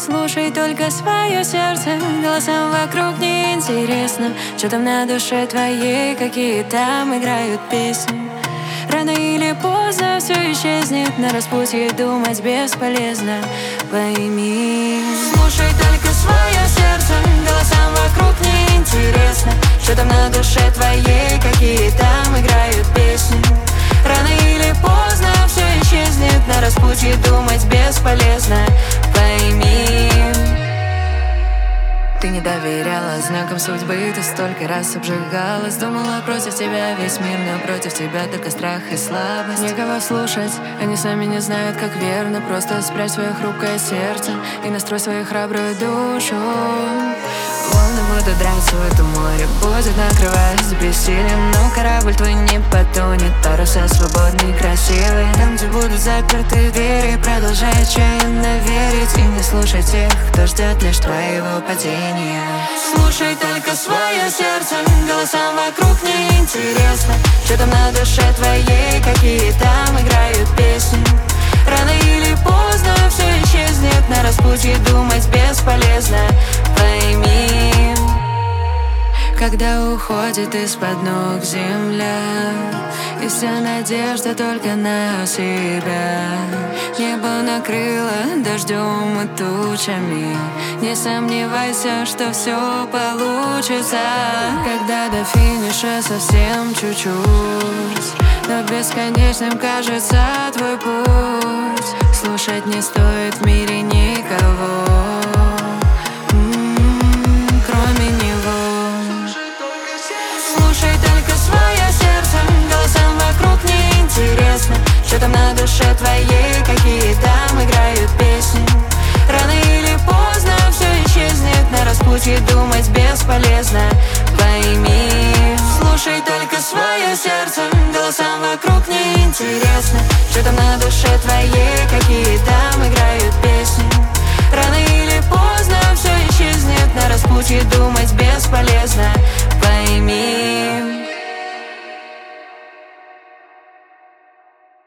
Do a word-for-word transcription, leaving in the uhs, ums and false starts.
Слушай только свое сердце, голосам вокруг неинтересно. Что там на душе твоей, какие там играют песни. Рано или поздно все исчезнет, на распутье думать бесполезно. Пойми, слушай только свое сердце, голосам вокруг неинтересно. Что там на душе твоей, какие там играют песни. Рано или поздно все исчезнет, на распутье думать бесполезно. Пойми, ты не доверяла знакам судьбы, ты столько раз обжигалась. Думала, против тебя весь мир, но против тебя только страх и слабость. Некого слушать, они сами не знают, как верно. Просто спрячь свое хрупкое сердце и настрой свою храбрую душу. Волны будут драться в это море, будет накрывать бессилием. Но корабль твой не потонет, паруса свободный и красивый. Там, где будут заперты двери, продолжай отчаянно верить и не слушай тех, кто ждет лишь твоего падения. Слушай только свое сердце, голосам вокруг неинтересно. Что там на душе твоей, какие там играют песни. Рано или поздно все исчезнет, на распутье думать бесполезно. Пойми, когда уходит из-под ног земля, и вся надежда только на себя. Небо накрыло дождем и тучами. Не сомневайся, что все получится. Когда до финиша совсем чуть-чуть, но бесконечным кажется твой путь. Слушать не стоит в мире никого, м-м, кроме него. Слушай только свое сердце, голосам вокруг неинтересно. Что там на душе твоей, какие там играют песни. Рано или поздно все исчезнет, на распутье думать бесполезно. Пойми, слушай только свое сердце, голосам вокруг неинтересно. Что там на душе твоей, какие там играют песни. Рано или поздно все исчезнет, на распутье думать бесполезно.